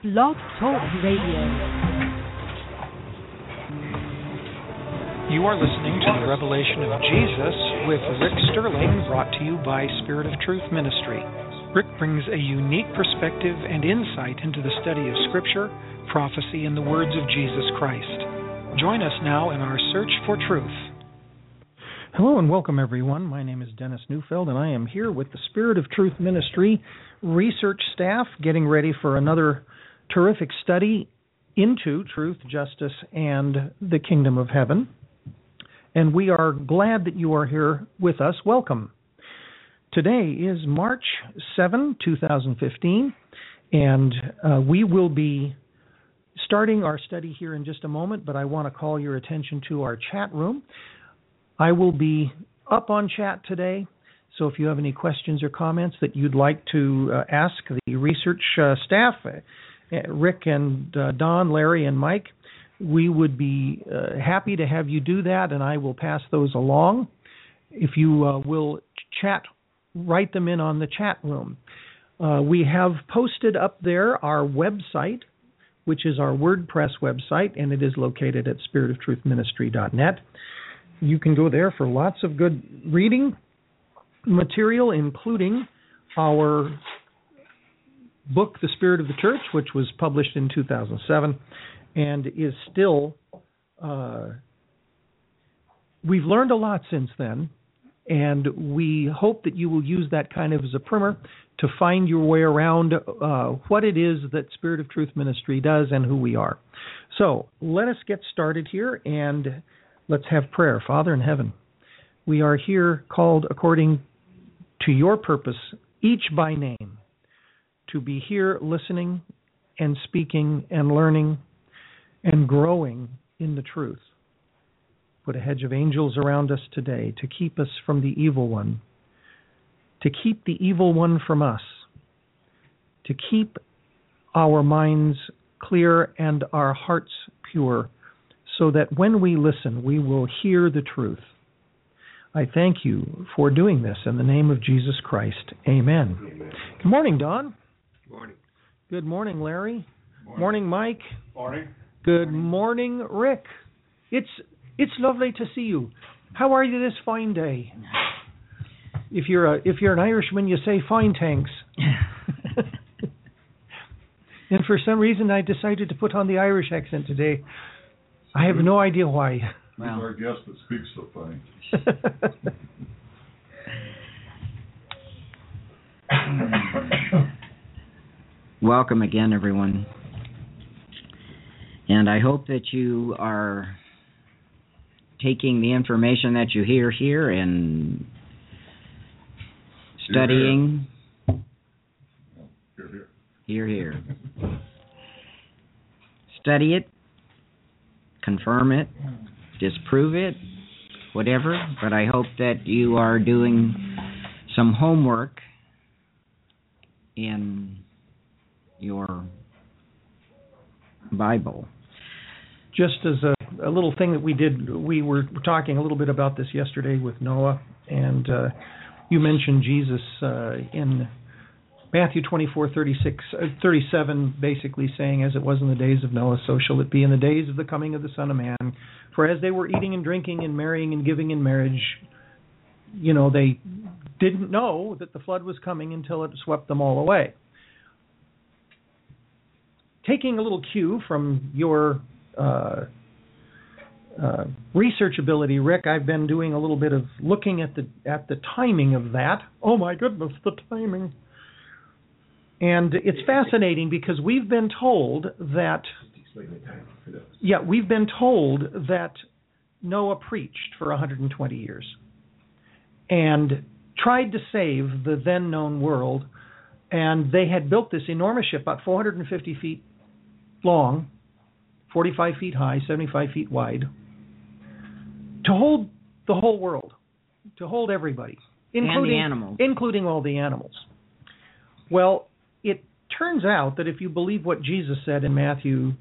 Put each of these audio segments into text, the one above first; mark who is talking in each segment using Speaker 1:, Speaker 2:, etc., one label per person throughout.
Speaker 1: Blog Talk Radio.
Speaker 2: You are listening to the Revelation of Jesus with Rick Sterling, brought to you by Spirit of Truth Ministry. Rick brings a unique perspective and insight into the study of Scripture, prophecy, and the words of Jesus Christ. Join us now in our search for truth. Hello and welcome, everyone. My name is Dennis Neufeld, and I am here with the Spirit of Truth Ministry research staff getting ready for another terrific study into truth, justice, and the kingdom of heaven. And we are glad that you are here with us. Welcome. Today is March 7, 2015, and we will be starting our study here in just a moment, but I want to call your attention to our chat room. I will be up on chat today, so if you have any questions or comments that you'd like to ask the research staff, Rick and Don, Larry, and Mike, we would be happy to have you do that, and I will pass those along. If you will chat, write them in on the chat room. We have posted up there our website, which is our WordPress website, and it is located at spiritoftruthministry.net. You can go there for lots of good reading material, including our book, The Spirit of the Church, which was published in 2007 and is still, we've learned a lot since then, and we hope that you will use that kind of as a primer to find your way around what it is that Spirit of Truth Ministry does and who we are. So let us get started here, and let's have prayer. Father in heaven, we are here called according to your purpose, each by name, to be here listening and speaking and learning and growing in the truth. Put a hedge of angels around us today to keep us from the evil one, to keep the evil one from us, to keep our minds clear and our hearts pure, so that when we listen, we will hear the truth. I thank you for doing this in the name of Jesus Christ. Amen. Amen. Good morning, Don.
Speaker 3: Good morning.
Speaker 2: Good morning, Larry. Morning, Mike.
Speaker 3: Morning.
Speaker 2: Good morning, Rick. It's lovely to see you. How are you this fine day? If you're an Irishman, you say fine, thanks. And for some reason, I decided to put on the Irish accent today. I have no idea why.
Speaker 3: He's our guest that speaks so fine.
Speaker 4: Welcome again, everyone. And I hope that you are taking the information that you hear here and studying. Here. Study it. Confirm it, disprove it, whatever, but I hope that you are doing some homework in your Bible.
Speaker 2: Just as a little thing that we did, we were talking a little bit about this yesterday with Noah, and you mentioned Jesus in Matthew 24:37, basically saying, as it was in the days of Noah, so shall it be in the days of the coming of the Son of Man. For as they were eating and drinking and marrying and giving in marriage, they didn't know that the flood was coming until it swept them all away. Taking a little cue from your research ability, Rick, I've been doing a little bit of looking at the timing of that. Oh my goodness, the timing. And it's fascinating because we've been told that Noah preached for 120 years and tried to save the then known world, and they had built this enormous ship, about 450 feet long, 45 feet high, 75 feet wide, to hold the whole world, to hold everybody, including all the animals. Well, it turns out that if you believe what Jesus said in Matthew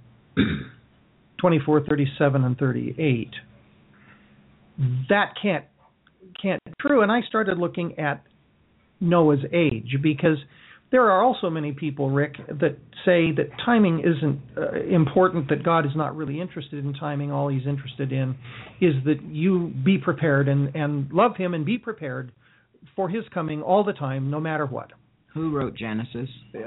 Speaker 2: 24:37 and 38, that can't be true. And I started looking at Noah's age, because There are also many people, Rick, that say that timing isn't important, that God is not really interested in timing. All he's interested in is that you be prepared and love him and be prepared for his coming all the time, no matter what.
Speaker 4: Who wrote Genesis?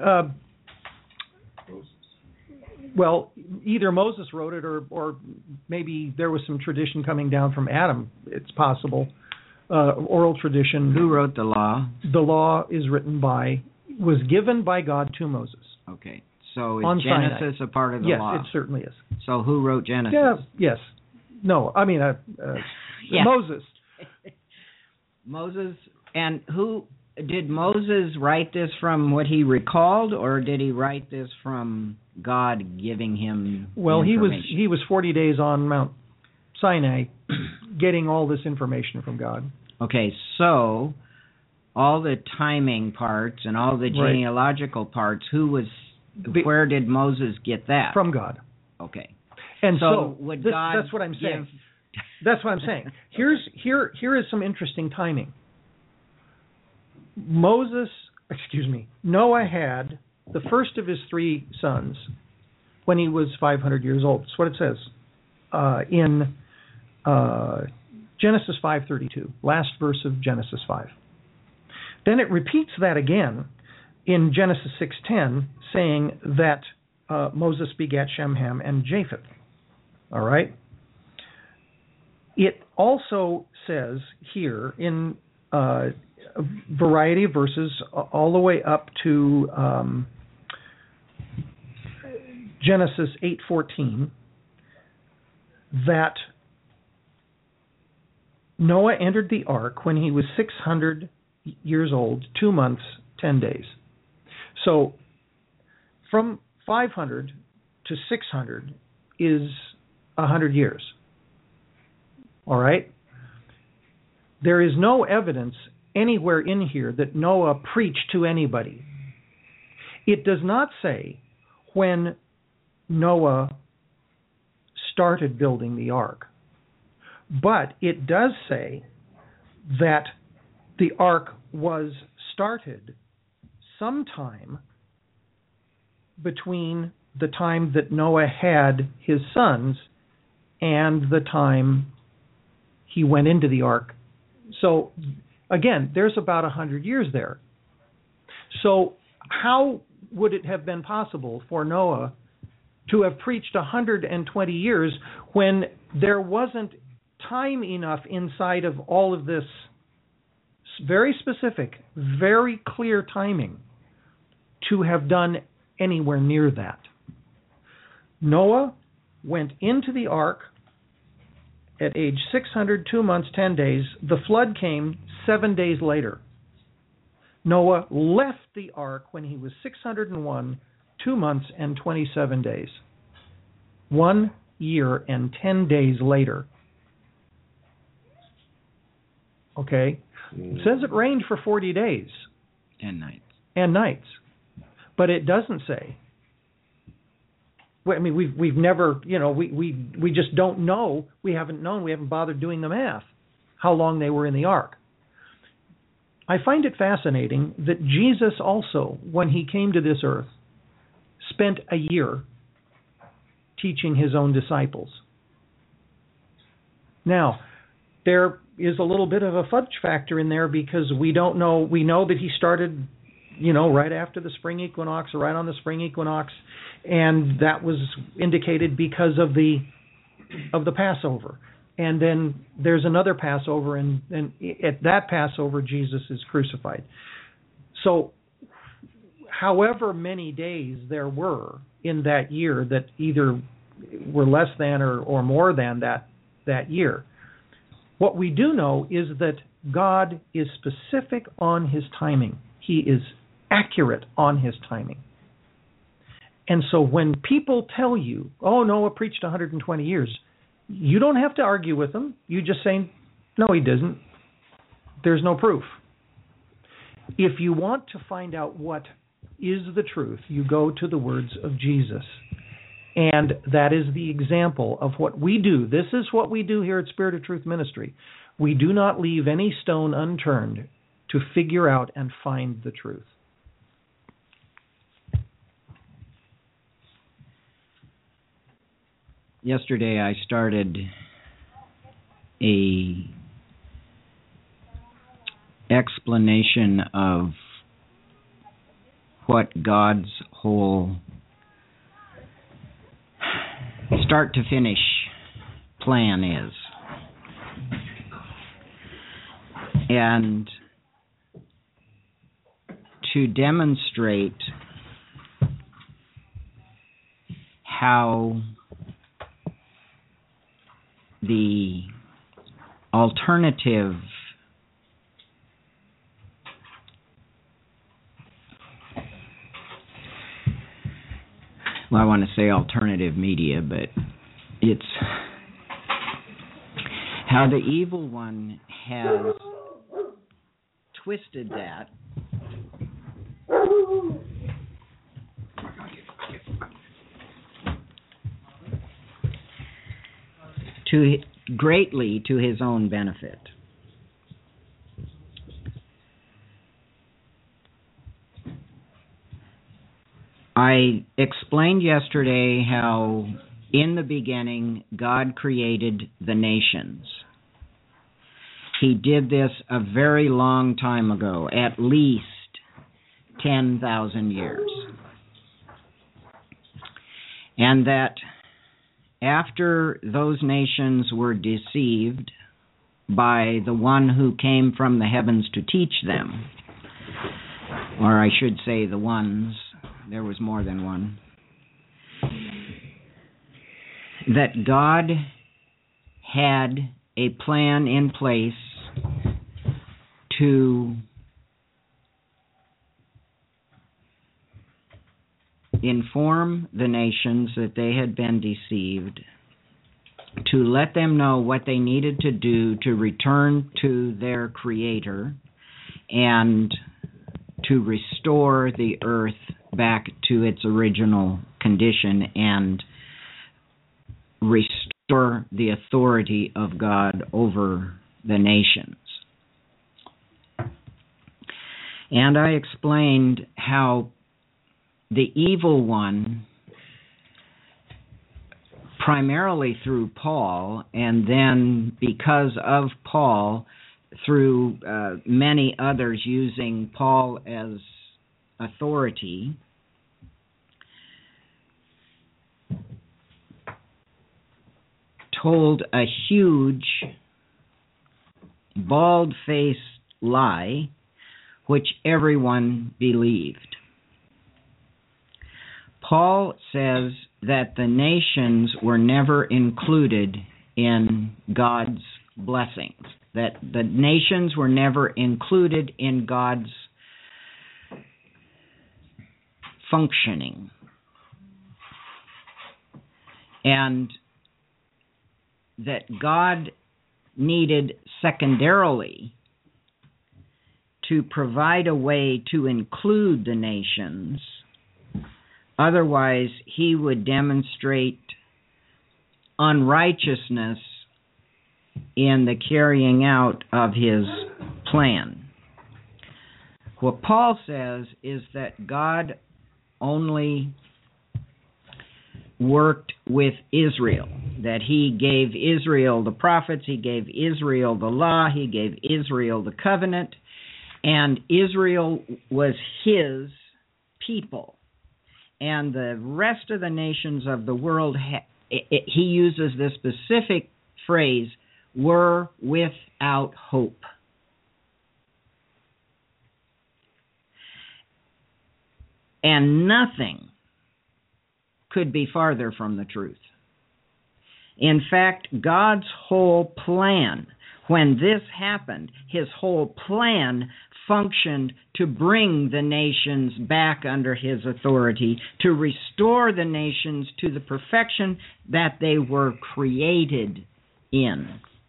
Speaker 2: Well, either Moses wrote it or maybe there was some tradition coming down from Adam. It's possible. Oral tradition.
Speaker 4: Who wrote the law?
Speaker 2: The law was given by God to Moses.
Speaker 4: Okay. So is
Speaker 2: Sinai.
Speaker 4: Genesis a part of the law?
Speaker 2: Yes, it certainly is.
Speaker 4: So who wrote Genesis?
Speaker 2: Yeah, yes. No, I mean Moses.
Speaker 4: Moses. And did Moses write this from what he recalled, or did he write this from God giving him information?
Speaker 2: he was 40 days on Mount Sinai getting all this information from God.
Speaker 4: Okay, so all the timing parts and all the genealogical parts, where did Moses get that?
Speaker 2: From God.
Speaker 4: Okay.
Speaker 2: And
Speaker 4: so
Speaker 2: that's what I'm saying. That's what I'm saying. Here is some interesting timing. Noah had the first of his 3 sons when he was 500 years old. That's what it says in Genesis 5:32, last verse of Genesis 5. Then it repeats that again in Genesis 6:10, saying that Moses begat Shem, Ham, and Japheth. All right? It also says here in a variety of verses all the way up to Genesis 8:14 that Noah entered the ark when he was 600 years old, 2 months, 10 days. So from 500 to 600 is 100 years. All right? There is no evidence anywhere in here that Noah preached to anybody. It does not say when Noah started building the ark, but it does say that the ark was started sometime between the time that Noah had his sons and the time he went into the ark. So again, there's about 100 years there. So how would it have been possible for Noah to have preached 120 years when there wasn't time enough inside of all of this very specific, very clear timing to have done anywhere near that? Noah went into the ark at age 600, 2 months, 10 days. The flood came 7 days later. Noah left the ark when he was 601, 2 months and 27 days. 1 year and 10 days later. Okay? It says it rained for 40 days.
Speaker 4: And nights.
Speaker 2: But it doesn't say. I mean, we've never, we just don't know. We haven't known. We haven't bothered doing the math how long they were in the ark. I find it fascinating that Jesus also, when he came to this earth, spent a year teaching his own disciples. Now, there is a little bit of a fudge factor in there because we don't know. We know that he started, right after the spring equinox or right on the spring equinox, and that was indicated because of the Passover. And then there's another Passover, and at that Passover, Jesus is crucified. So however many days there were in that year that either were less than or more than that year, what we do know is that God is specific on his timing. He is accurate on his timing. And so when people tell you, oh, Noah preached 120 years, you don't have to argue with them. You just say, no, he doesn't. There's no proof. If you want to find out what is the truth, you go to the words of Jesus. And that is the example of what we do. This is what we do here at Spirit of Truth Ministry. We do not leave any stone unturned to figure out and find the truth.
Speaker 4: Yesterday I started a explanation of what God's whole start to finish plan is. And to demonstrate how the alternative I want to say alternative media, but it's how the evil one has twisted that greatly to his own benefit. I explained yesterday how in the beginning God created the nations. He did this a very long time ago, at least 10,000 years. And that after those nations were deceived by the one who came from the heavens to teach them, or I should say the ones, there was more than one, that God had a plan in place to inform the nations that they had been deceived, to let them know what they needed to do to return to their Creator and to restore the earth back to its original condition and restore the authority of God over the nations. And I explained how the evil one, primarily through Paul, and then because of Paul, through many others using Paul as authority, told a huge, bald-faced lie which everyone believed. Paul says that the nations were never included in God's blessings, that the nations were never included in God's functioning. And that God needed secondarily to provide a way to include the nations. Otherwise, he would demonstrate unrighteousness in the carrying out of his plan. What Paul says is that God only worked with Israel, that he gave Israel the prophets, he gave Israel the law, he gave Israel the covenant, and Israel was his people. And the rest of the nations of the world, he uses this specific phrase, were without hope. And nothing could be farther from the truth. In fact, God's whole plan, when this happened, his whole plan functioned to bring the nations back under his authority, to restore the nations to the perfection that they were created in.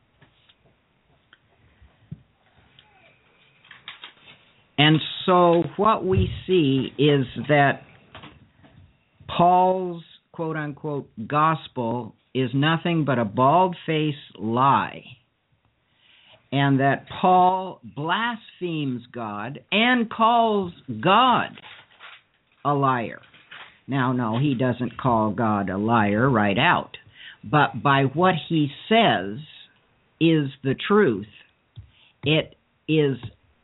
Speaker 4: And so what we see is that Paul's quote-unquote gospel is nothing but a bald-faced lie, and that Paul blasphemes God and calls God a liar. Now, no, he doesn't call God a liar right out, but by what he says is the truth. It is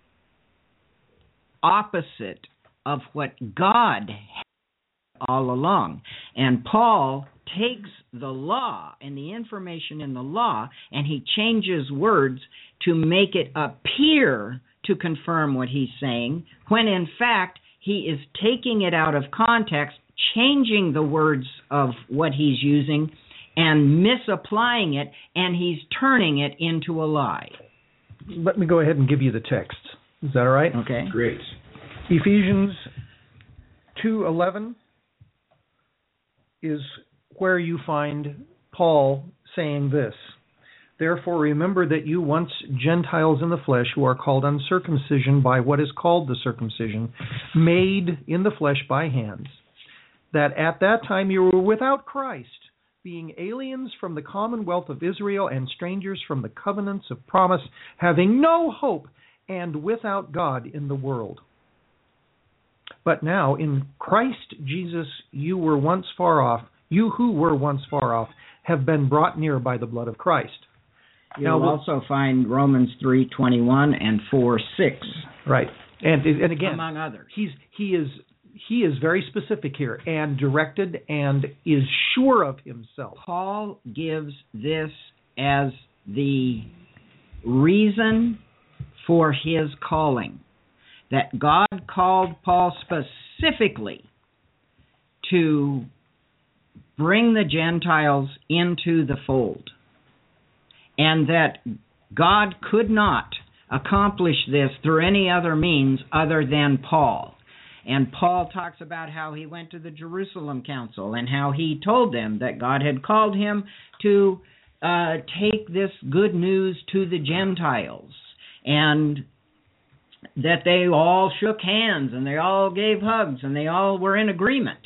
Speaker 4: opposite of what God had all along. And Paul takes the law and the information in the law, and he changes words to make it appear to confirm what he's saying, when in fact he is taking it out of context, changing the words of what he's using, and misapplying it, and he's turning it into a lie.
Speaker 2: Let me go ahead and give you the text. Is that all right?
Speaker 4: Okay.
Speaker 3: Great.
Speaker 2: Ephesians 2:11 is where you find Paul saying this. Therefore remember that you once Gentiles in the flesh, who are called uncircumcision by what is called the circumcision, made in the flesh by hands, that at that time you were without Christ, being aliens from the commonwealth of Israel and strangers from the covenants of promise, having no hope and without God in the world. But now in Christ Jesus you who were once far off, have been brought near by the blood of Christ.
Speaker 4: You'll also find Romans 3:21 and 4:6.
Speaker 2: Right. And again,
Speaker 4: among others.
Speaker 2: He is very specific here and directed and is sure of himself.
Speaker 4: Paul gives this as the reason for his calling, that God called Paul specifically to bring the Gentiles into the fold, and that God could not accomplish this through any other means other than Paul. And Paul talks about how he went to the Jerusalem Council and how he told them that God had called him to take this good news to the Gentiles, and that they all shook hands and they all gave hugs and they all were in agreement,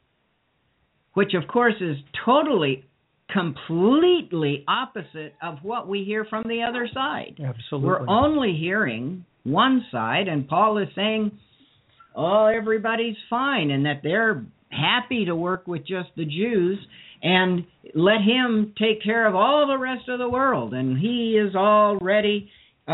Speaker 4: which of course is totally, completely opposite of what we hear from the other side.
Speaker 2: Absolutely.
Speaker 4: We're only hearing one side, and Paul is saying, oh, everybody's fine, and that they're happy to work with just the Jews and let him take care of all the rest of the world. And he is already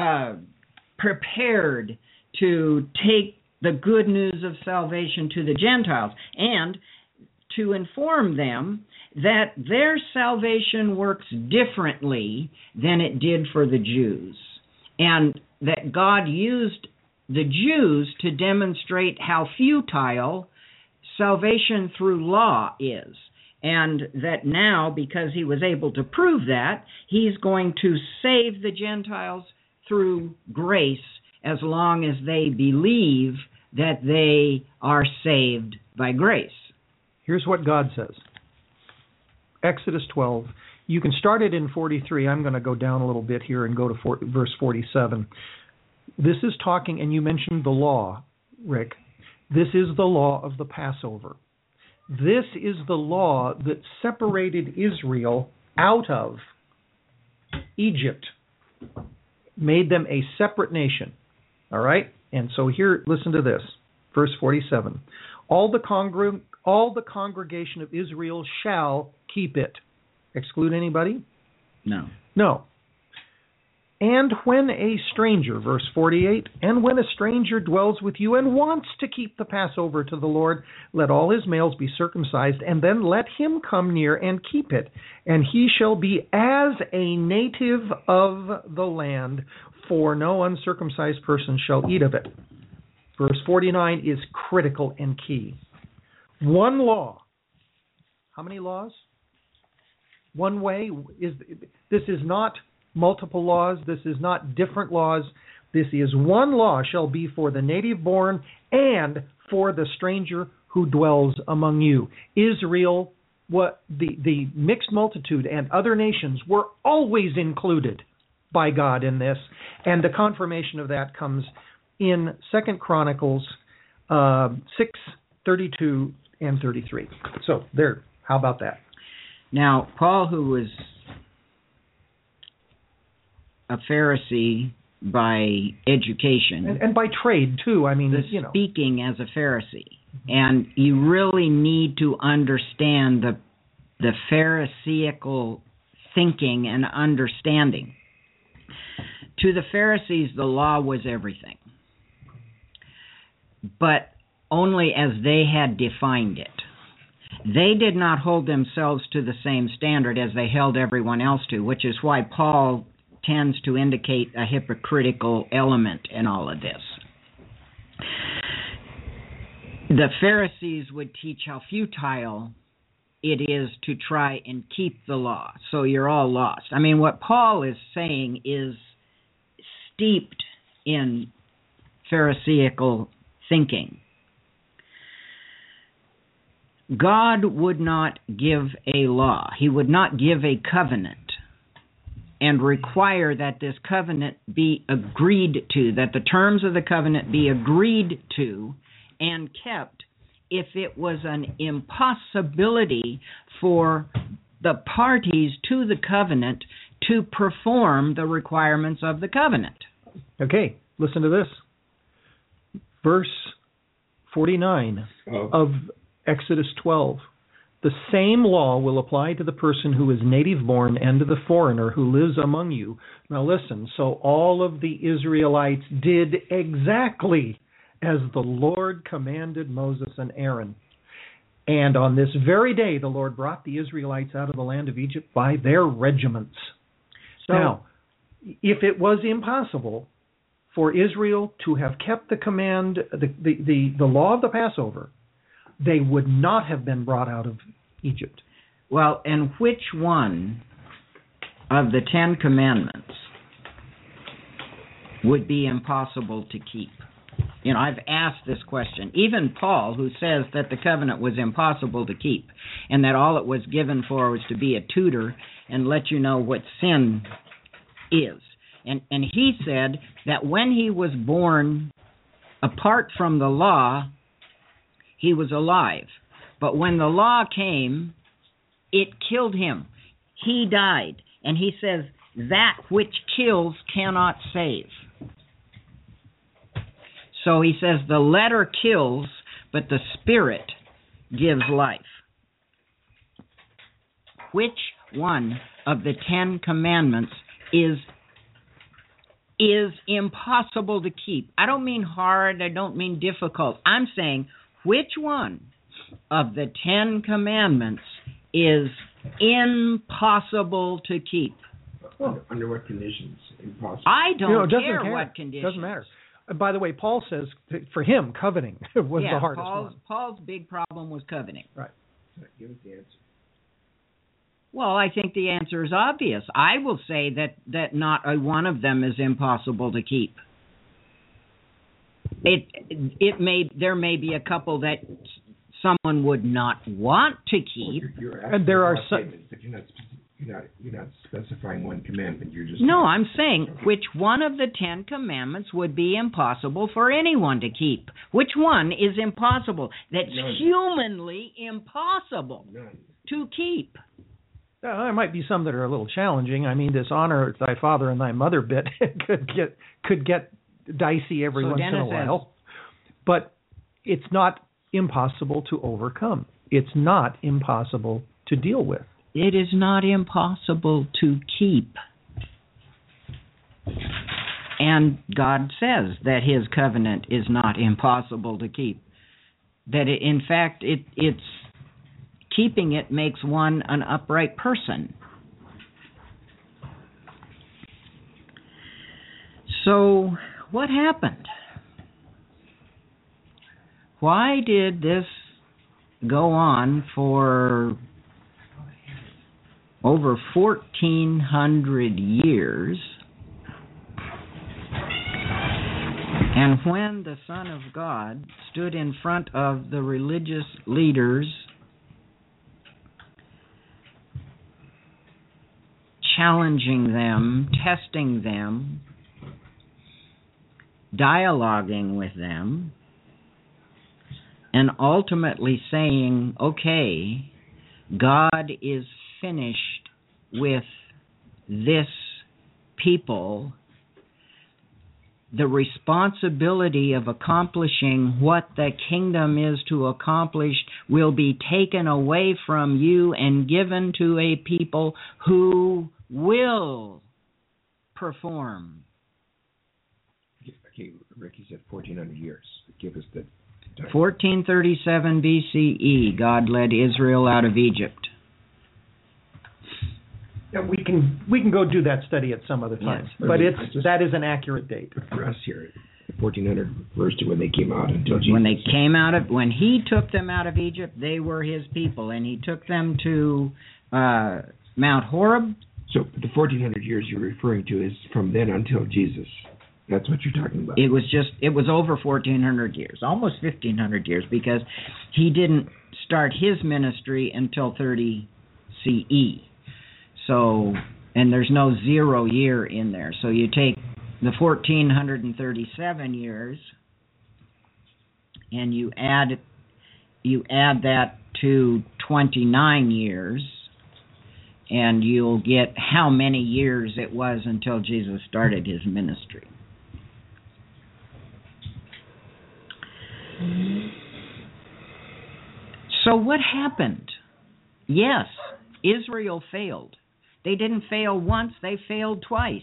Speaker 4: prepared to take the good news of salvation to the Gentiles, and to inform them that their salvation works differently than it did for the Jews, and that God used the Jews to demonstrate how futile salvation through law is, and that now, because he was able to prove that, he's going to save the Gentiles through grace as long as they believe that they are saved by grace.
Speaker 2: Here's what God says. Exodus 12. You can start it in 43. I'm going to go down a little bit here and go to verse 47. This is talking, and you mentioned the law, Rick. This is the law of the Passover. This is the law that separated Israel out of Egypt, made them a separate nation. All right? And so here, listen to this. Verse 47. All the congregation of Israel shall keep it. Exclude anybody?
Speaker 4: No.
Speaker 2: No. And when a stranger, verse 48, and when a stranger dwells with you and wants to keep the Passover to the Lord, let all his males be circumcised, and then let him come near and keep it. And he shall be as a native of the land, for no uncircumcised person shall eat of it. Verse 49 is critical and key. One law. How many laws? One way. This is not multiple laws. This is not different laws. This is one law shall be for the native born and for the stranger who dwells among you. Israel, what the mixed multitude and other nations were always included by God in this, and the confirmation of that comes in 2 Chronicles 6:32 and 33. So there, how about that?
Speaker 4: Now, Paul, who was a Pharisee by education,
Speaker 2: and by trade too, I mean,
Speaker 4: speaking as a Pharisee, and you really need to understand the the Pharisaical thinking and understanding. To the Pharisees, the law was everything, but only as they had defined it. They did not hold themselves to the same standard as they held everyone else to, which is why Paul tends to indicate a hypocritical element in all of this. The Pharisees would teach how futile it is to try and keep the law, so you're all lost. I mean, what Paul is saying is steeped in Pharisaical thinking. God would not give a law. He would not give a covenant and require that this covenant be agreed to, that the terms of the covenant be agreed to and kept if it was an impossibility for the parties to the covenant to perform the requirements of the covenant.
Speaker 5: Okay, listen to this. Verse 49 of Exodus 12. The same law will apply to the person who is native born and to the foreigner who lives among you. Now listen, so all of the Israelites did exactly as the Lord commanded Moses and Aaron. And on this very day, the Lord brought the Israelites out of the land of Egypt by their regiments. Now, if it was impossible for Israel to have kept the command, the law of the Passover, they would not have been brought out of Egypt.
Speaker 4: Well, and which one of the 10 Commandments would be impossible to keep? You know, I've asked this question. Even Paul, who says that the covenant was impossible to keep and that all it was given for was to be a tutor and let you know what sin is. And he said that when he was born apart from the law, he was alive. But when the law came, it killed him. He died. And he says, that which kills cannot save. So he says the letter kills, but the Spirit gives life. Which one of the 10 Commandments is impossible to keep? I don't mean hard, I don't mean difficult. I'm saying which one of the 10 Commandments is impossible to keep?
Speaker 6: Under what conditions? Impossible.
Speaker 4: I don't care what conditions.
Speaker 5: Doesn't matter. By the way, Paul says for him, coveting was the hardest one.
Speaker 4: Paul's big problem was coveting.
Speaker 5: Right.
Speaker 6: Give us the answer.
Speaker 4: Well, I think the answer is obvious. I will say that not a one of them is impossible to keep. There may be a couple that someone would not want to keep.
Speaker 6: You're
Speaker 5: and there are some,
Speaker 6: but you're not specifying one commandment. You're just
Speaker 4: no. I'm saying which one of the 10 Commandments would be impossible for anyone to keep. Which one is impossible? That's
Speaker 6: None.
Speaker 4: Humanly impossible
Speaker 6: None.
Speaker 4: to keep.
Speaker 5: there might be some that are a little challenging. I mean, this honor thy father and thy mother bit could get dicey every once in a while. But it's not impossible to overcome. It's not impossible to deal with.
Speaker 4: It is not impossible to keep. And God says that his covenant is not impossible to keep. That in fact, it's keeping it makes one an upright person. So, what happened? Why did this go on for over 1,400 years? And when the Son of God stood in front of the religious leaders, challenging them, testing them, dialoguing with them, and ultimately saying, okay, God is finished with this people. the responsibility of accomplishing what the kingdom is to accomplish will be taken away from you and given to a people who will perform.
Speaker 6: Okay, Ricky said 1,400 years. Give us the time.
Speaker 4: 1437 BCE, God led Israel out of Egypt.
Speaker 5: Yeah, we can go do that study at some other time,
Speaker 4: Yes.
Speaker 5: but that is an accurate date.
Speaker 6: For us here, 1,400 refers to when they came out until Jesus.
Speaker 4: When he took them out of Egypt, they were his people, and he took them to Mount Horeb.
Speaker 6: So the 1,400 years you're referring to is from then until Jesus. That's what you're talking about.
Speaker 4: It was over 1,400 years, almost 1,500 years, because he didn't start his ministry until 30 CE. So, and there's no 0 year in there. So you take the 1,437 years and you add that to 29 years, and you'll get how many years it was until Jesus started his ministry. So what happened? Yes, Israel failed. They didn't fail once, they failed twice.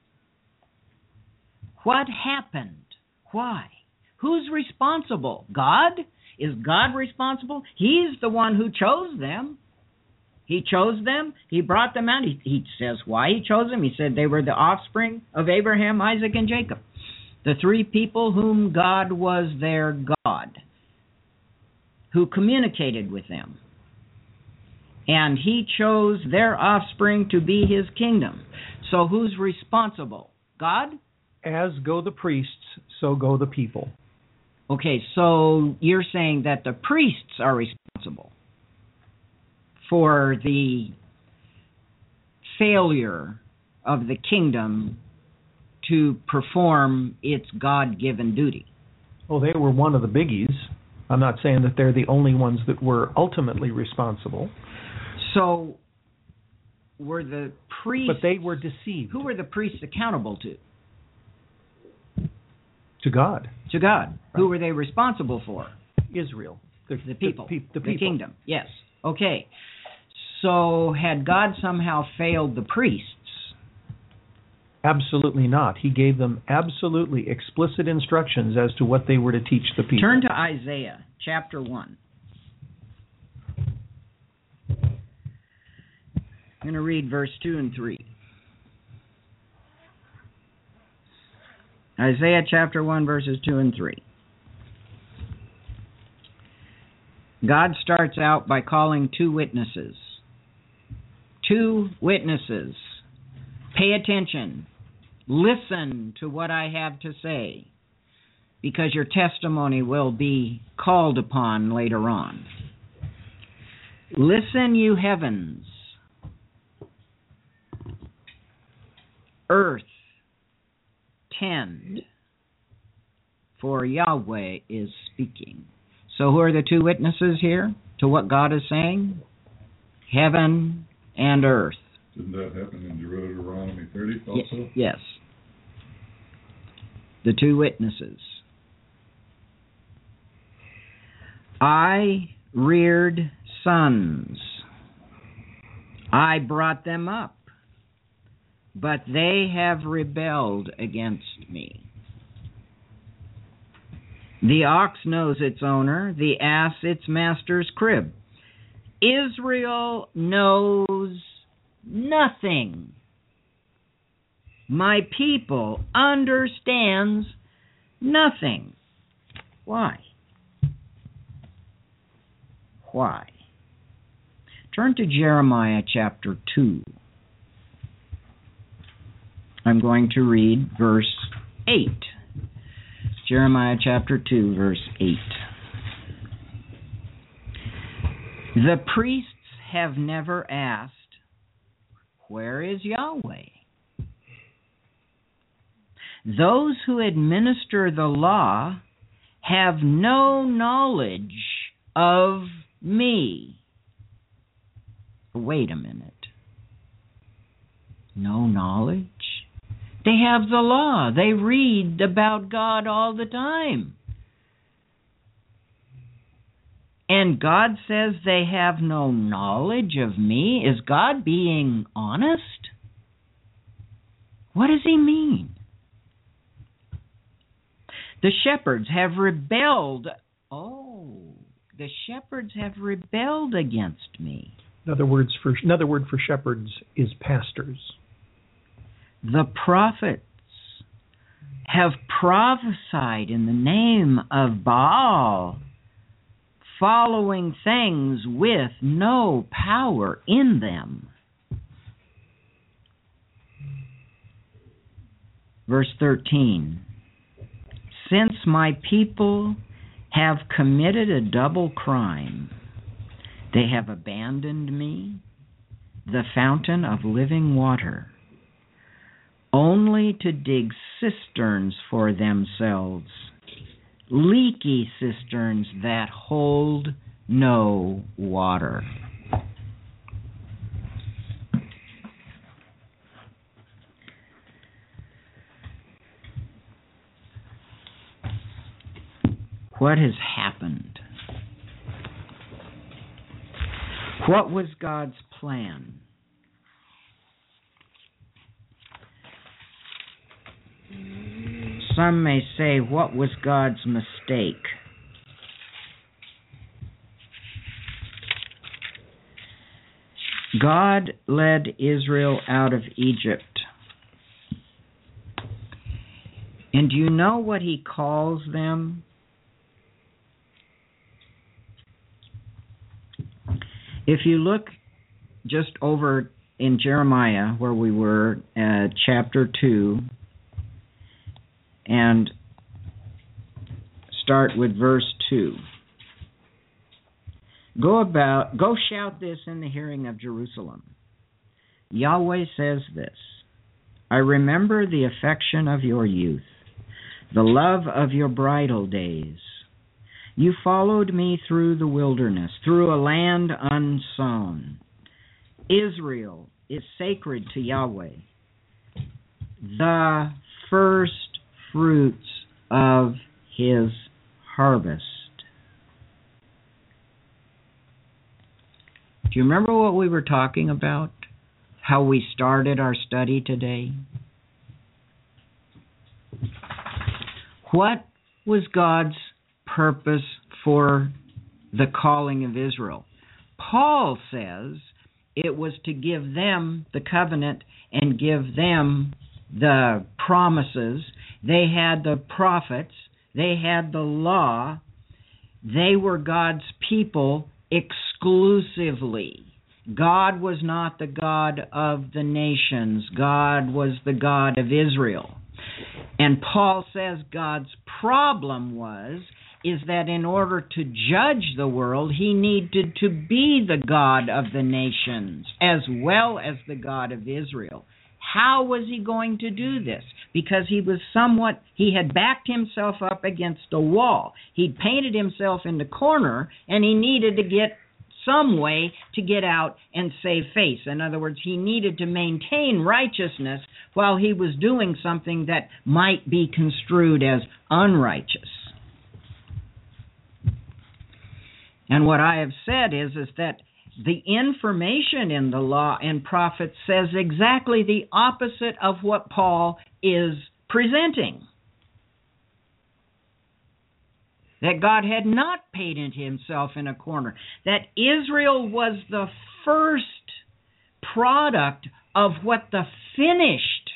Speaker 4: What happened? Why? Who's responsible? God? Is God responsible? He's the one who chose them. He chose them. He brought them out. He says why he chose them. He said they were the offspring of Abraham, Isaac, and Jacob. The three people whom God was their God, who communicated with them. And he chose their offspring to be his kingdom. So who's responsible? God?
Speaker 5: As go the priests, so go the people.
Speaker 4: Okay, so you're saying that the priests are responsible for the failure of the kingdom to perform its God-given duty.
Speaker 5: Well, they were one of the biggies. I'm not saying that they're the only ones that were ultimately responsible.
Speaker 4: So, were the priests...
Speaker 5: But they were deceived.
Speaker 4: Who were the priests accountable to?
Speaker 5: To God.
Speaker 4: To God.
Speaker 5: Right.
Speaker 4: Who were they responsible for?
Speaker 5: Israel.
Speaker 4: The people.
Speaker 5: The people.
Speaker 4: The kingdom. Yes. Okay. So, had God somehow failed the priests?
Speaker 5: Absolutely not. He gave them absolutely explicit instructions as to what they were to teach the people.
Speaker 4: Turn to Isaiah chapter 1. I'm going to read verse 2 and 3. Isaiah chapter 1, verses 2 and 3. God starts out by calling two witnesses. Two witnesses. Pay attention. Listen to what I have to say, because your testimony will be called upon later on. Listen, you heavens. Earth, tend, for Yahweh is speaking. So who are the two witnesses here to what God is saying? Heaven and earth.
Speaker 3: Didn't that happen in Deuteronomy 30 also?
Speaker 4: Yes. The two witnesses. I reared sons. I brought them up, but they have rebelled against me. The ox knows its owner, the ass its master's crib. Israel knows nothing. My people understands nothing. Why? Why? Turn to Jeremiah chapter 2. I'm going to read verse 8. Jeremiah chapter 2, verse 8. The priests have never asked, where is Yahweh? Those who administer the law have no knowledge of me. Wait a minute. No knowledge? They have the law. They read about God all the time. And God says they have no knowledge of me. Is God being honest? What does he mean? The shepherds have rebelled. Oh, the shepherds have rebelled against me.
Speaker 5: Another word for shepherds is pastors.
Speaker 4: The prophets have prophesied in the name of Baal, following things with no power in them. Verse 13, since my people have committed a double crime, they have abandoned me, the fountain of living water, only to dig cisterns for themselves, leaky cisterns that hold no water. What has happened? What was God's plan? Some may say, what was God's mistake? God led Israel out of Egypt. And do you know what he calls them? If you look just over in Jeremiah, where we were at chapter 2, and start with verse 2. Go shout this in the hearing of Jerusalem. Yahweh says this, I remember the affection of your youth, the love of your bridal days. You followed me through the wilderness, through a land unsown. Israel is sacred to Yahweh, the first fruits of his harvest. Do you remember what we were talking about? How we started our study today? What was God's purpose for the calling of Israel? Paul says it was to give them the covenant and give them the promises. They had the prophets. They had the law. They were God's people exclusively. God was not the God of the nations. God was the God of Israel. And Paul says God's problem is that in order to judge the world, he needed to be the God of the nations as well as the God of Israel. How was he going to do this? Because he had backed himself up against a wall. He'd painted himself in the corner, and he needed to get some way to get out and save face. In other words, he needed to maintain righteousness while he was doing something that might be construed as unrighteous. And what I have said is that the information in the law and prophets says exactly the opposite of what Paul is presenting. That God had not painted himself in a corner. That Israel was the first product of what the finished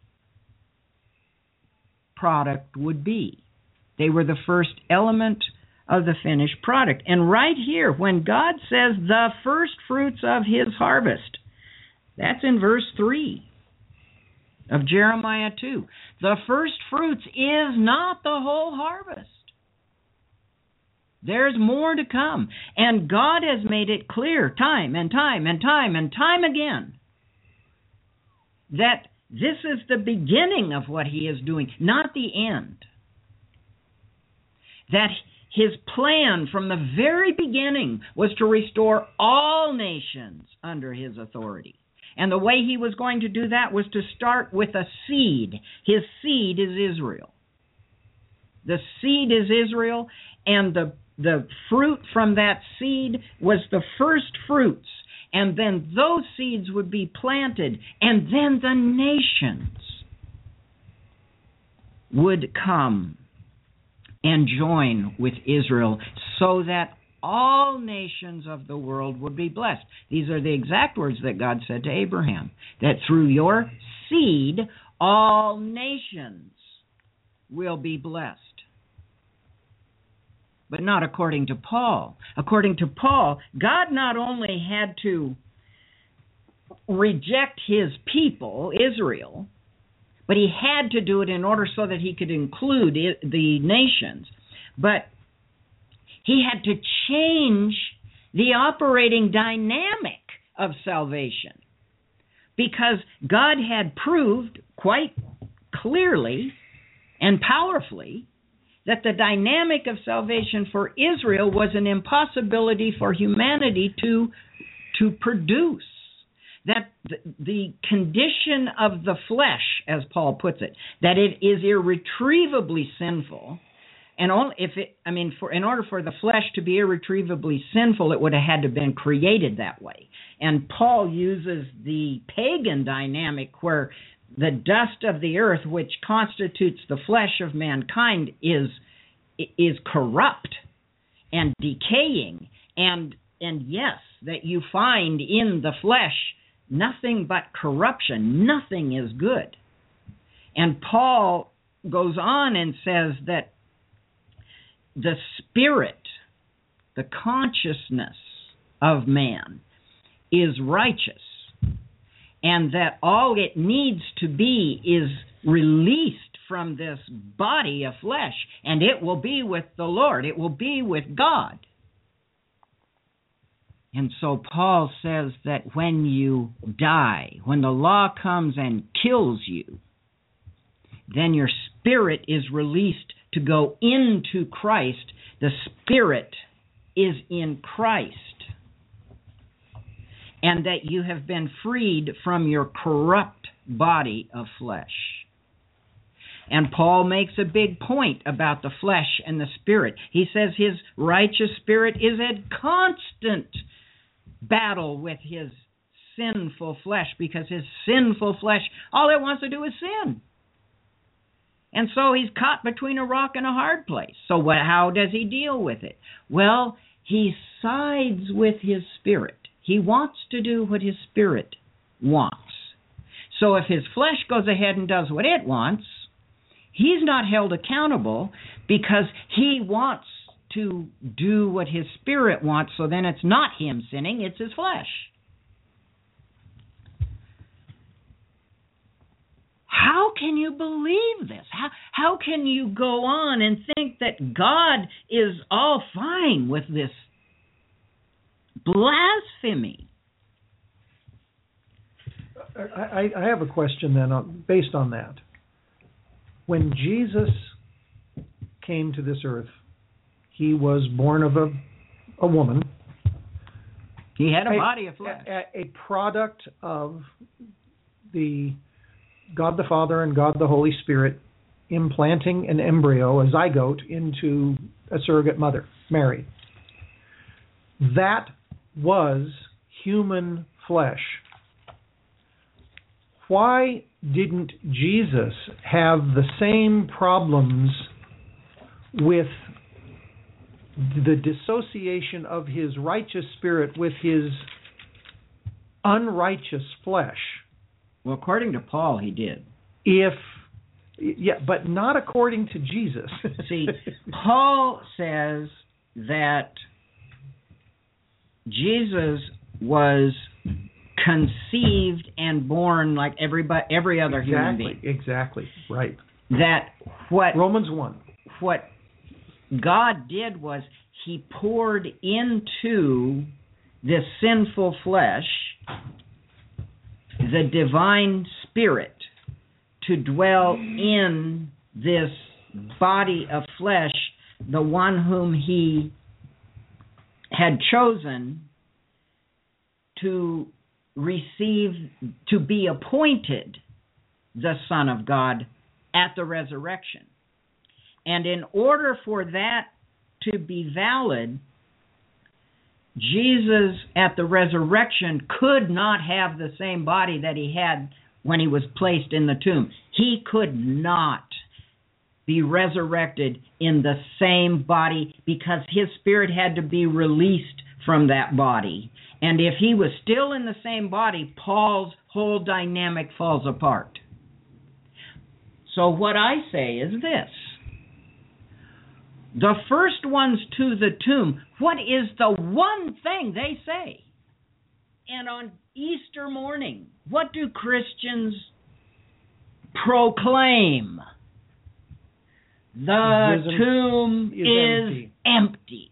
Speaker 4: product would be. They were the first element of the finished product. And right here, when God says the first fruits of his harvest, that's in verse 3 of Jeremiah 2. The first fruits is not the whole harvest. There's more to come. And God has made it clear time and time and time and time again that this is the beginning of what he is doing, not the end. That his plan from the very beginning was to restore all nations under his authority. And the way he was going to do that was to start with a seed. His seed is Israel. The seed is Israel, and the fruit from that seed was the first fruits. And then those seeds would be planted, and then the nations would come and join with Israel so that all nations of the world would be blessed. These are the exact words that God said to Abraham, that through your seed, all nations will be blessed. But not according to Paul. According to Paul, God not only had to reject his people, Israel, but he had to do it in order so that he could include the nations. But he had to change the operating dynamic of salvation, because God had proved quite clearly and powerfully that the dynamic of salvation for Israel was an impossibility for humanity to produce. That the condition of the flesh, as Paul puts it, that it is irretrievably sinful, and in order for the flesh to be irretrievably sinful, it would have had to have been created that way. And Paul uses the pagan dynamic where the dust of the earth, which constitutes the flesh of mankind, is corrupt and decaying, and yes, that you find in the flesh nothing but corruption. Nothing is good. And Paul goes on and says that the spirit, the consciousness of man is righteous, and that all it needs to be is released from this body of flesh, and it will be with the Lord. It will be with God. And so Paul says that when you die, when the law comes and kills you, then your spirit is released to go into Christ. The spirit is in Christ. And that you have been freed from your corrupt body of flesh. And Paul makes a big point about the flesh and the spirit. He says his righteous spirit is at constant battle with his sinful flesh, because his sinful flesh, all it wants to do is sin. And so he's caught between a rock and a hard place. So how does he deal with it? Well, he sides with his spirit. He wants to do what his spirit wants. So if his flesh goes ahead and does what it wants, he's not held accountable, because he wants to do what his spirit wants, so then it's not him sinning, it's his flesh. How can you believe this? How can you go on and think that God is all fine with this blasphemy?
Speaker 5: I have a question then based on that. When Jesus came to this earth, he was born of a woman.
Speaker 4: He had a body of flesh.
Speaker 5: A product of the God the Father and God the Holy Spirit implanting an embryo, a zygote, into a surrogate mother, Mary. That was human flesh. Why didn't Jesus have the same problems with the dissociation of his righteous spirit with his unrighteous flesh?
Speaker 4: Well, according to Paul, he did.
Speaker 5: But not according to Jesus.
Speaker 4: See, Paul says that Jesus was conceived and born like every other human being.
Speaker 5: Exactly, right.
Speaker 4: That what
Speaker 5: Romans 1.
Speaker 4: What God did was he poured into this sinful flesh the divine spirit to dwell in this body of flesh, the one whom he had chosen to receive, to be appointed the Son of God at the resurrection. And in order for that to be valid, Jesus at the resurrection could not have the same body that he had when he was placed in the tomb. He could not be resurrected in the same body because his spirit had to be released from that body. And if he was still in the same body, Paul's whole dynamic falls apart. So what I say is this. The first ones to the tomb, what is the one thing they say? And on Easter morning, what do Christians proclaim? The tomb is empty.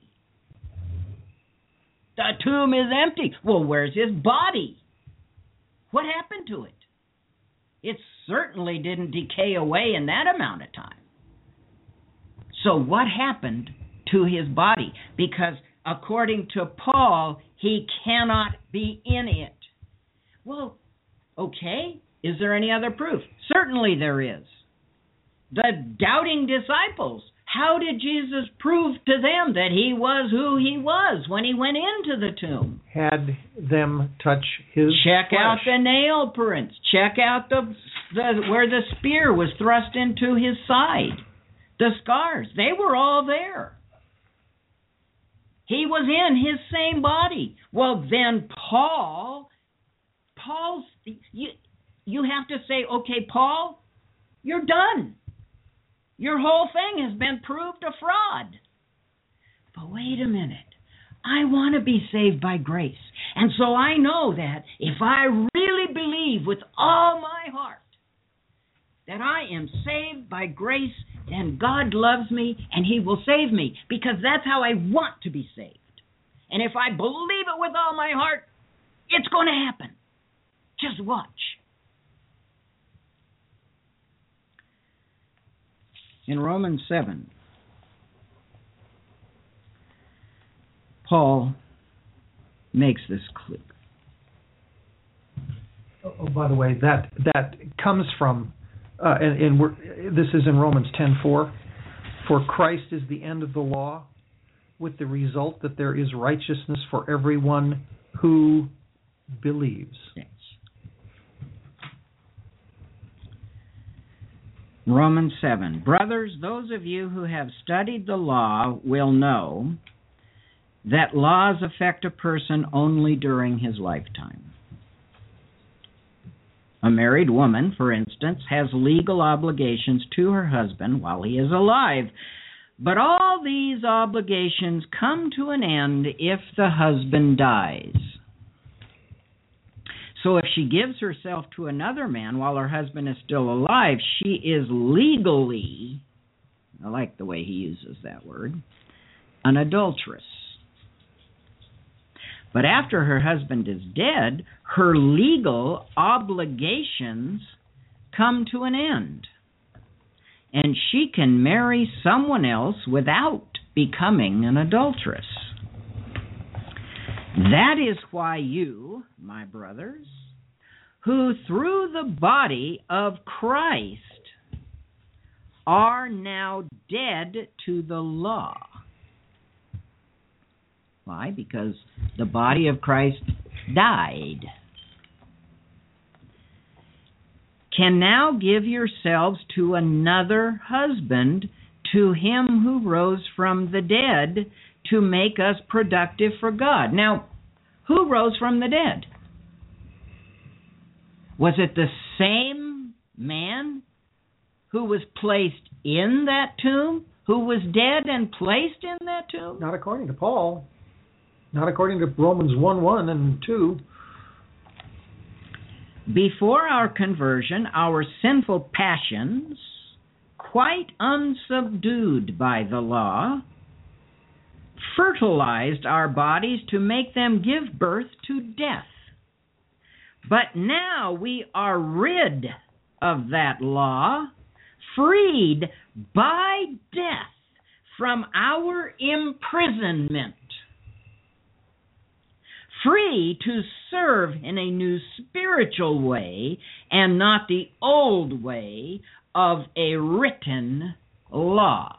Speaker 4: The tomb is empty. Well, where's his body? What happened to it? It certainly didn't decay away in that amount of time. So what happened to his body? Because according to Paul, he cannot be in it. Well, okay, is there any other proof? Certainly there is. The doubting disciples, how did Jesus prove to them that he was who he was when he went into the tomb?
Speaker 5: Had them touch his
Speaker 4: Check
Speaker 5: flesh.
Speaker 4: out the nail prints. Check out the where the spear was thrust into his side. The scars, they were all there. He was in his same body. Well, then you have to say, okay, Paul, you're done. Your whole thing has been proved a fraud. But wait a minute. I want to be saved by grace. And so I know that if I really believe with all my heart that I am saved by grace, then God loves me and he will save me, because that's how I want to be saved. And if I believe it with all my heart, it's going to happen. Just watch. In Romans 7, Paul makes this clear.
Speaker 5: Oh, by the way, that comes from, and this is in Romans 10:4. For Christ is the end of the law, with the result that there is righteousness for everyone who believes.
Speaker 4: Yes. Romans 7. Brothers, those of you who have studied the law will know that laws affect a person only during his lifetime. A married woman, for instance, has legal obligations to her husband while he is alive. But all these obligations come to an end if the husband dies. So if she gives herself to another man while her husband is still alive, she is legally, I like the way he uses that word, an adulteress. But after her husband is dead, her legal obligations come to an end. And she can marry someone else without becoming an adulteress. That is why you, my brothers, who through the body of Christ are now dead to the law. Why? Because the body of Christ died. Can now give yourselves to another husband, to him who rose from the dead, to make us productive for God. Now, who rose from the dead? Was it the same man who was placed in that tomb, who was dead and placed in that tomb?
Speaker 5: Not according to Paul. Not according to Romans 1:1 and 2.
Speaker 4: Before our conversion, our sinful passions, quite unsubdued by the law, fertilized our bodies to make them give birth to death. But now we are rid of that law, freed by death from our imprisonment. free to serve in a new spiritual way and not the old way of a written law.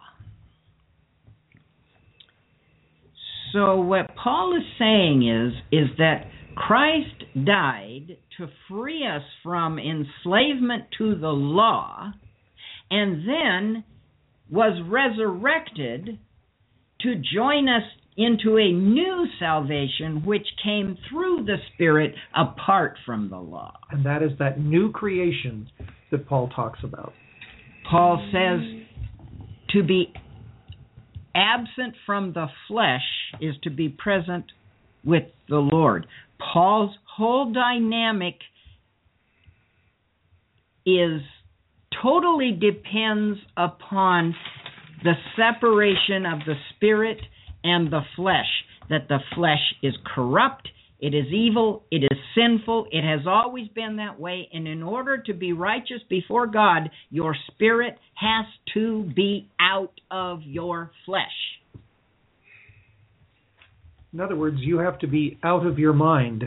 Speaker 4: So what Paul is saying is that Christ died to free us from enslavement to the law, and then was resurrected to join us into a new salvation which came through the Spirit apart from the law.
Speaker 5: And that is that new creation that Paul talks about.
Speaker 4: Paul says to be absent from the flesh is to be present with the Lord. Paul's whole dynamic totally depends upon the separation of the spirit and the flesh, that the flesh is corrupt, it is evil, it is sinful, it has always been that way, and in order to be righteous before God, your spirit has to be out of your flesh.
Speaker 5: In other words, you have to be out of your mind.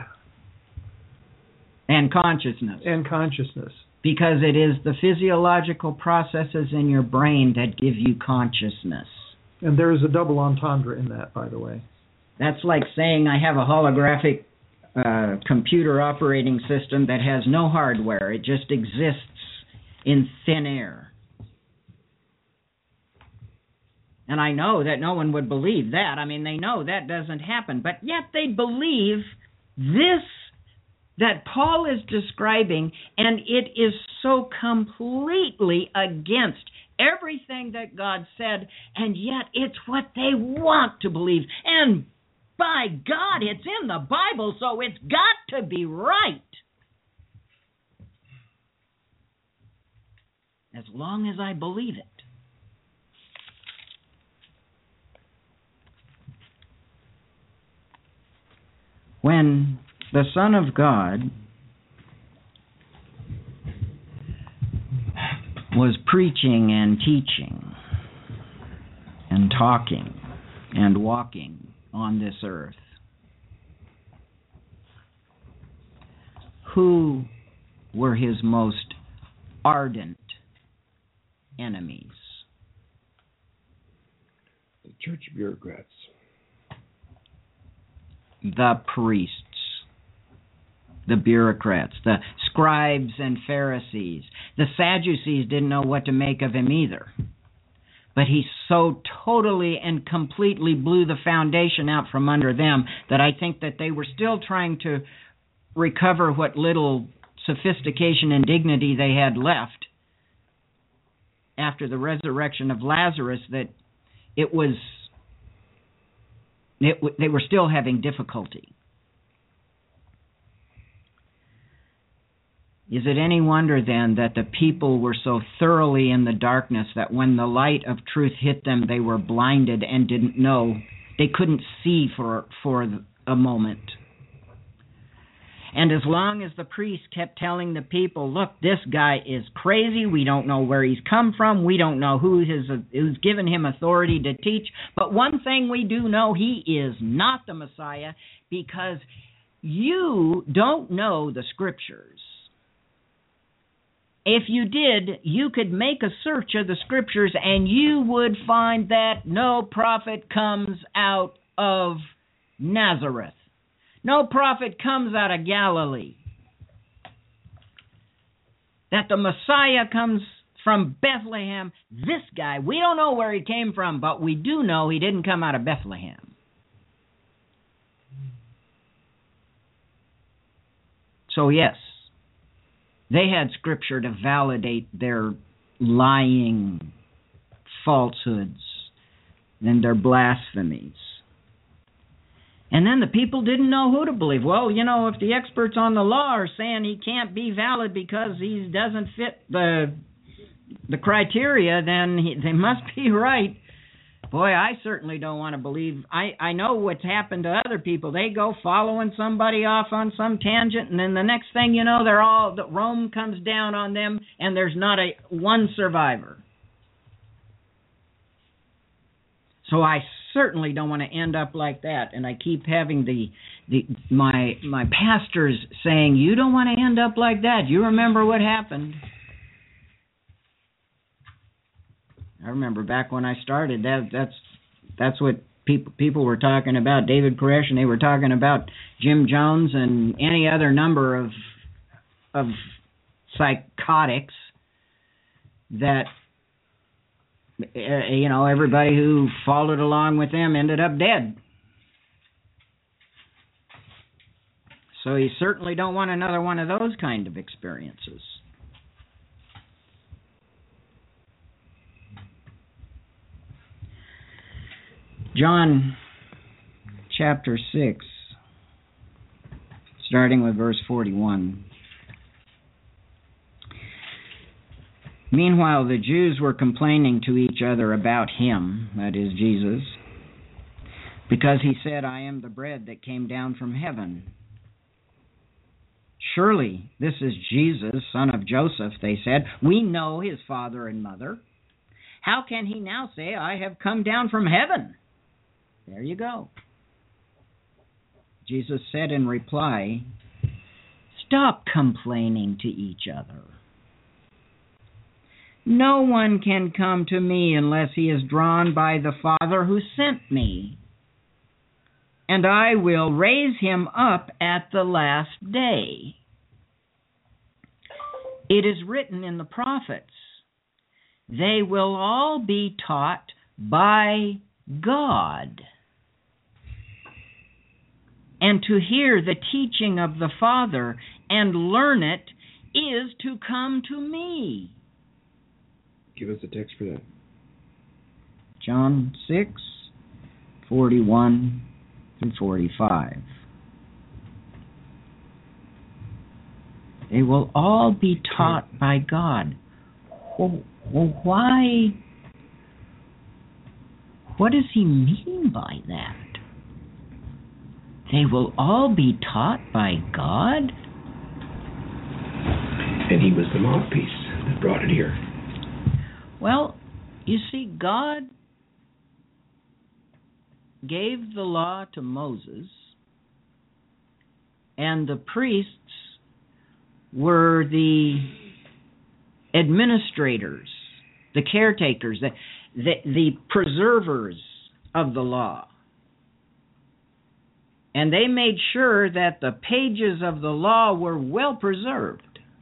Speaker 4: And consciousness.
Speaker 5: And consciousness.
Speaker 4: Because it is the physiological processes in your brain that give you consciousness.
Speaker 5: And there is a double entendre in that, by the way.
Speaker 4: That's like saying I have a holographic computer operating system that has no hardware. It just exists in thin air. And I know that no one would believe that. I mean, they know that doesn't happen. But yet they believe this that Paul is describing, and it is so completely against everything that God said, and yet it's what they want to believe. And by God, it's in the Bible, so it's got to be right. As long as I believe it. When the Son of God was preaching and teaching and talking and walking on this earth, who were his most ardent enemies?
Speaker 6: The church bureaucrats.
Speaker 4: The priests, the bureaucrats, the scribes and Pharisees. The Sadducees didn't know what to make of him either. But he so totally and completely blew the foundation out from under them that I think that they were still trying to recover what little sophistication and dignity they had left after the resurrection of Lazarus, that they were still having difficulty. Is it any wonder then that the people were so thoroughly in the darkness that when the light of truth hit them, they were blinded and didn't know, they couldn't see for a moment? And as long as the priest kept telling the people, look, this guy is crazy, we don't know where he's come from, we don't know who's given him authority to teach, but one thing we do know, he is not the Messiah, because you don't know the Scriptures. If you did, you could make a search of the Scriptures and you would find that no prophet comes out of Nazareth. No prophet comes out of Galilee. That the Messiah comes from Bethlehem. This guy, we don't know where he came from, but we do know he didn't come out of Bethlehem. So yes, they had Scripture to validate their lying falsehoods and their blasphemies. And then the people didn't know who to believe. Well, you know, if the experts on the law are saying he can't be valid because he doesn't fit the criteria, then they must be right. Boy, I certainly don't want to believe. I know what's happened to other people. They go following somebody off on some tangent, and then the next thing you know, Rome comes down on them, and there's not one survivor. So I certainly don't want to end up like that, and I keep having my pastor's saying, you don't want to end up like that. You remember what happened. I remember back when I started, that's what people were talking about, David Koresh, and they were talking about Jim Jones and any other number of psychotics that, everybody who followed along with them ended up dead. So you certainly don't want another one of those kind of experiences. John chapter 6, starting with verse 41. Meanwhile, the Jews were complaining to each other about him, that is Jesus, because he said, I am the bread that came down from heaven. Surely this is Jesus, son of Joseph, they said. We know his father and mother. How can he now say, I have come down from heaven? There you go. Jesus said in reply, stop complaining to each other. No one can come to me unless he is drawn by the Father who sent me, and I will raise him up at the last day. It is written in the prophets, they will all be taught by God. And to hear the teaching of the Father and learn it is to come to me.
Speaker 6: Give us a text for that.
Speaker 4: John 6, 41 through 45. They will all be taught by God. Well, why? What does he mean by that? They will all be taught by God?
Speaker 6: And he was the mouthpiece that brought it here.
Speaker 4: Well, you see, God gave the law to Moses, and the priests were the administrators, the caretakers, the preservers of the law. And they made sure that the pages of the law were well preserved.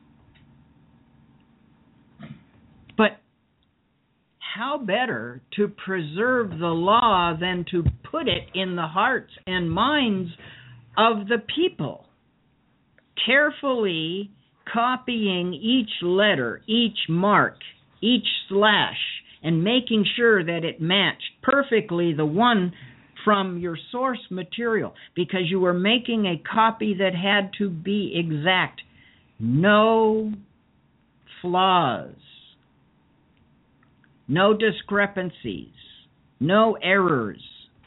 Speaker 4: But how better to preserve the law than to put it in the hearts and minds of the people, carefully copying each letter, each mark, each slash, and making sure that it matched perfectly the one from your source material, because you were making a copy that had to be exact. No flaws, no discrepancies, no errors.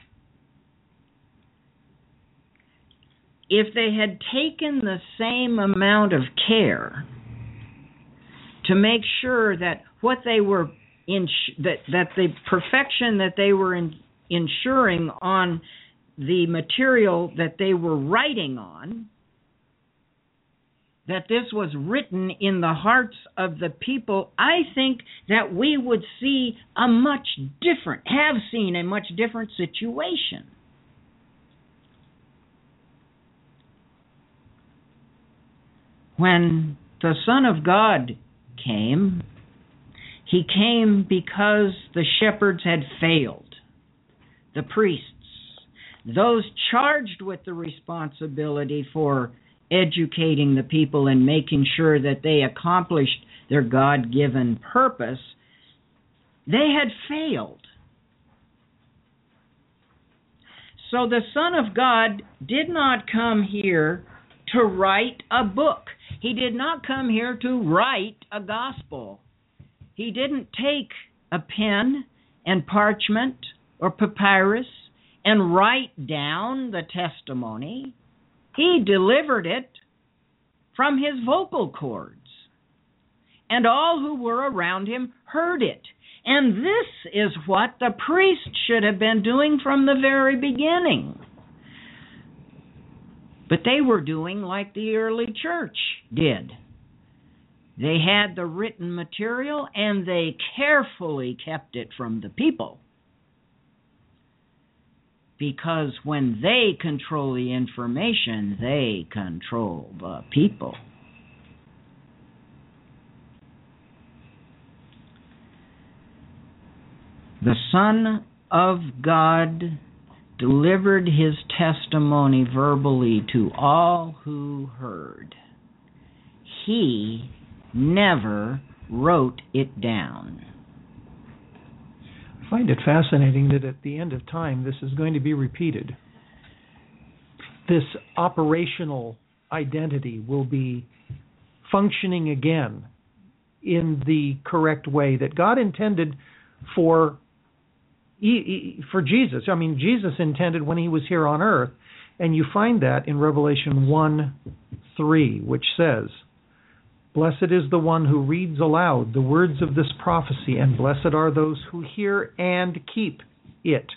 Speaker 4: If they had taken the same amount of care to make sure that what they were that the perfection that they were ensuring on the material that they were writing on, that this was written in the hearts of the people, I think that we would have seen a much different situation. When the Son of God came, he came because the shepherds had failed. The priests, those charged with the responsibility for educating the people and making sure that they accomplished their God-given purpose, they had failed. So the Son of God did not come here to write a book. He did not come here to write a gospel. He didn't take a pen and parchment or papyrus and write down the testimony. He delivered it from his vocal cords. And all who were around him heard it. And this is what the priest should have been doing from the very beginning. But they were doing like the early church did. They had the written material and they carefully kept it from the people. Because when they control the information, they control the people. The Son of God delivered his testimony verbally to all who heard. He never wrote it down.
Speaker 5: I find it fascinating that at the end of time, this is going to be repeated. This operational identity will be functioning again in the correct way that God intended for Jesus. I mean, Jesus intended when he was here on earth, and you find that in Revelation 1:3, which says, "Blessed is the one who reads aloud the words of this prophecy, and blessed are those who hear and keep it."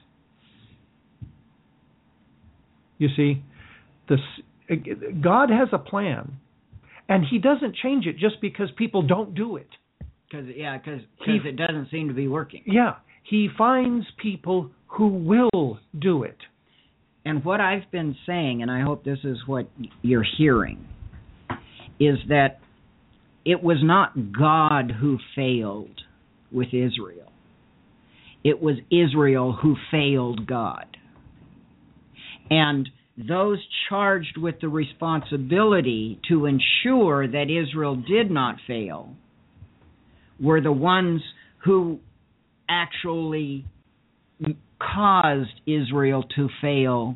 Speaker 5: You see, God has a plan, and he doesn't change it just because people don't do it.
Speaker 4: Because it doesn't seem to be working.
Speaker 5: Yeah, he finds people who will do it.
Speaker 4: And what I've been saying, and I hope this is what you're hearing, is that it was not God who failed with Israel. It was Israel who failed God. And those charged with the responsibility to ensure that Israel did not fail were the ones who actually caused Israel to fail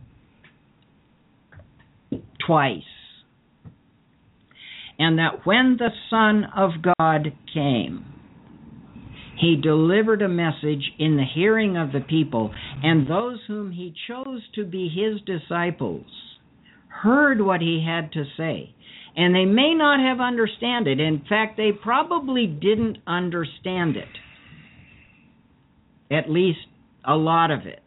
Speaker 4: twice. And that when the Son of God came, he delivered a message in the hearing of the people, and those whom he chose to be his disciples heard what he had to say. And they may not have understood it. In fact, they probably didn't understand it. At least a lot of it.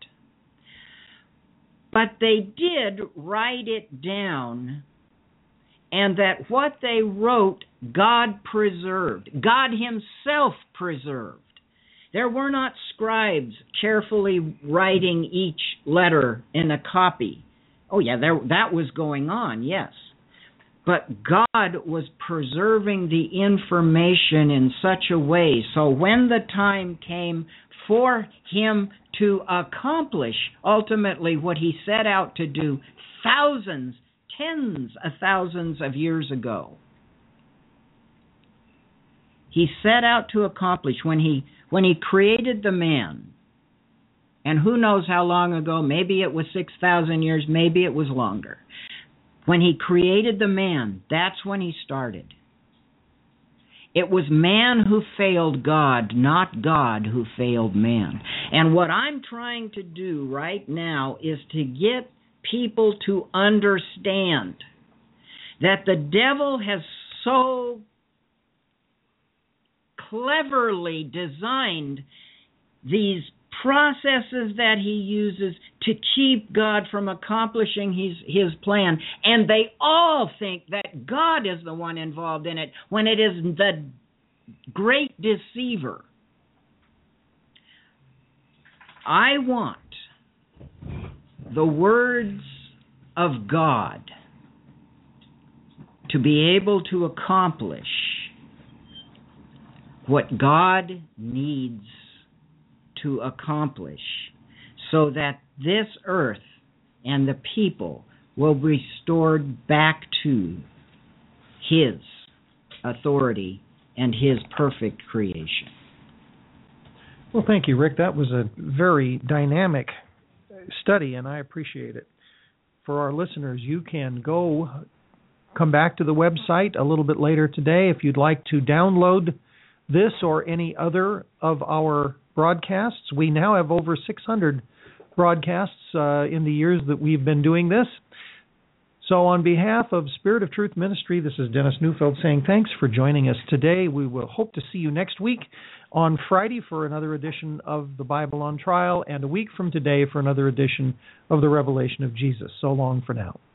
Speaker 4: But they did write it down, and that what they wrote, God preserved. God himself preserved. There were not scribes carefully writing each letter in a copy. Oh yeah, that was going on, yes. But God was preserving the information in such a way so when the time came for him to accomplish ultimately what he set out to do thousands, tens of thousands of years ago, he set out to accomplish when he created the man. And who knows how long ago, maybe it was 6,000 years, maybe it was longer. When he created the man, that's when he started. It was man who failed God, not God who failed man. And what I'm trying to do right now is to get people to understand that the devil has so cleverly designed these processes that he uses to keep God from accomplishing his plan. And they all think that God is the one involved in it, when it is the great deceiver. I want the words of God to be able to accomplish what God needs to accomplish, so that this earth and the people will be restored back to his authority and his perfect creation.
Speaker 5: Well, thank you, Rick. That was a very dynamic study, and I appreciate it. For our listeners, you can come back to the website a little bit later today if you'd like to download this or any other of our broadcasts. We now have over 600 broadcasts in the years that we've been doing this. So on behalf of Spirit of Truth Ministry, this is Dennis Neufeld saying thanks for joining us today. We will hope to see you next week on Friday for another edition of the Bible on Trial, and a week from today for another edition of the Revelation of Jesus. So long for now.